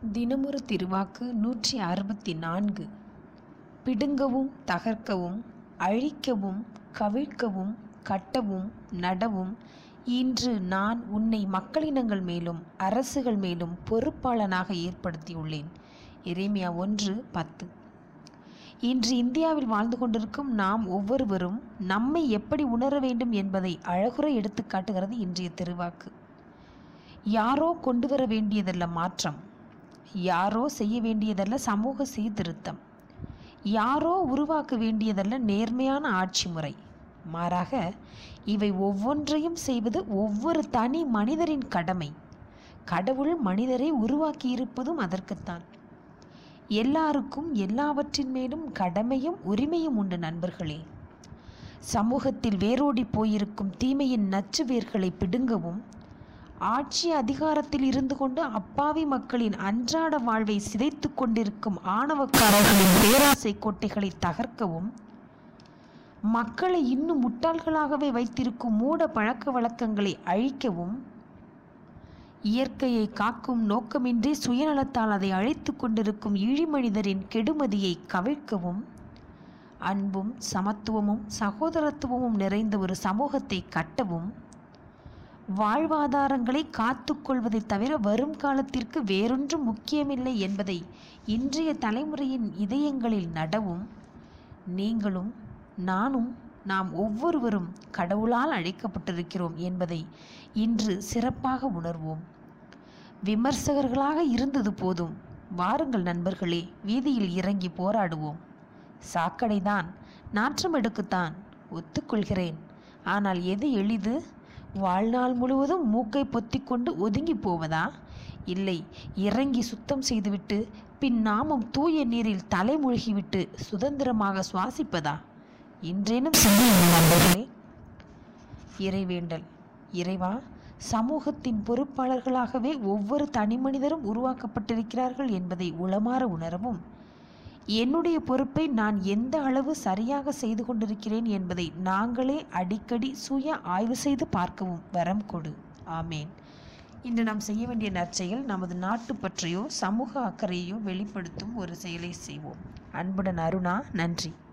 தினமொரு திருவாக்கு 164. பிடுங்கவும் தகர்க்கவும் அழிக்கவும் கவிழ்க்கவும் கட்டவும் நடவும் இன்று நான் உன்னை மக்களினங்கள் மேலும் அரசுகள் மேலும் பொறுப்பாளனாக ஏற்படுத்தியுள்ளேன். எரேமியா 1:10. இன்று இந்தியாவில் வாழ்ந்து கொண்டிருக்கும் நாம் ஒவ்வொருவரும் நம்மை எப்படி உணர வேண்டும் என்பதை அழகுற எடுத்து காட்டுகிறது இன்றைய திருவாக்கு. யாரோ கொண்டு வர வேண்டியதல்ல மாற்றம், யாரோ செய்ய வேண்டியதல்ல சமூக சீர்திருத்தம், யாரோ உருவாக்க வேண்டியதல்ல நேர்மையான ஆட்சி முறை. மாறாக இவை ஒவ்வொன்றையும் செய்வது ஒவ்வொரு தனி மனிதரின் கடமை. கடவுள் மனிதரை உருவாக்கியிருப்பதும் அதற்குத்தான். எல்லாருக்கும் எல்லாவற்றின் மேலும் கடமையும் உரிமையும் உண்டு நண்பர்களே. சமூகத்தில் வேரோடி போயிருக்கும் தீமையின் நச்சு வேர்களை பிடுங்கவும், ஆட்சி அதிகாரத்தில் இருந்து கொண்டு அப்பாவி மக்களின் அன்றாட வாழ்வை சிதைத்து கொண்டிருக்கும் ஆணவக்காரர்களின் பேராசை கோட்டைகளை தகர்க்கவும், மக்களை இன்னும் முட்டாள்களாகவே வைத்திருக்கும் மூட பழக்க வழக்கங்களை அழிக்கவும், இயற்கையை காக்கும் நோக்கமின்றி சுயநலத்தால் அதை அழித்து கொண்டிருக்கும் இழிமனிதரின் கெடுமதியை கவிழ்க்கவும், அன்பும் சமத்துவமும் சகோதரத்துவமும் நிறைந்த ஒரு சமூகத்தை கட்டவும், வாழ்வாதாரங்களை காத்து கொள்வதை தவிர வரும் காலத்திற்கு வேறொன்றும் முக்கியமில்லை என்பதை இன்றைய தலைமுறையின் இதயங்களில் நடவும், நீங்களும் நானும் நாம் ஒவ்வொருவரும் கடவுளால் அழைக்கப்பட்டிருக்கிறோம் என்பதை இன்று சிறப்பாக உணர்வோம். விமர்சகர்களாக இருந்தது போதும், வாருங்கள் நண்பர்களே, வீதியில் இறங்கி போராடுவோம். சாக்கடைதான், நாற்றம் எடுக்குத்தான், ஒத்துக்கொள்கிறேன். ஆனால் எது எளிது? வாழ்நாள் முழுவதும் மூக்கை பொத்திக்கொண்டு ஒதுங்கி போவதா? இல்லை, இறங்கி சுத்தம் செய்துவிட்டு பின் நாமும் தூய நீரில் தலைமூழ்கிவிட்டு சுதந்திரமாக சுவாசிப்பதா? இன்றேனும் சிந்தியுங்கள் நண்பர்களே. இறைவேண்டல். இறைவா, சமூகத்தின் பொறுப்பாளர்களாகவே ஒவ்வொரு தனி மனிதரும் உருவாக்கப்பட்டிருக்கிறார்கள் என்பதை உளமாற உணரவும், என்னுடைய பொறுப்பை நான் எந்த அளவு சரியாக செய்து கொண்டிருக்கிறேன் என்பதை நாங்களே அடிக்கடி சுய ஆய்வு செய்து பார்க்கவும் வரம் கொடு. ஆமேன். இன்று நாம் செய்ய வேண்டிய நற்செயல், நமது நாட்டு பற்றையோ சமூக அக்கறையோ வெளிப்படுத்தும் ஒரு செயலை செய்வோம். அன்புடன் அருணா. நன்றி.